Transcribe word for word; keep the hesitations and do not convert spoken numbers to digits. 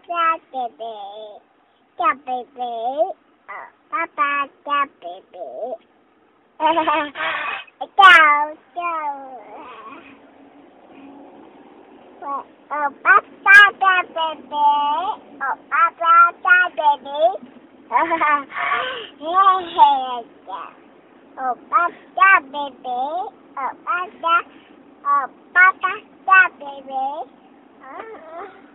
cha baby. Cha baby. Oh, Papa, cha baby. Chào, chào. Oh, Papa, cha baby. Oh, Papa, cha baby. Oh, Papa, baby. Oh, Papa, oh, Papa, baby.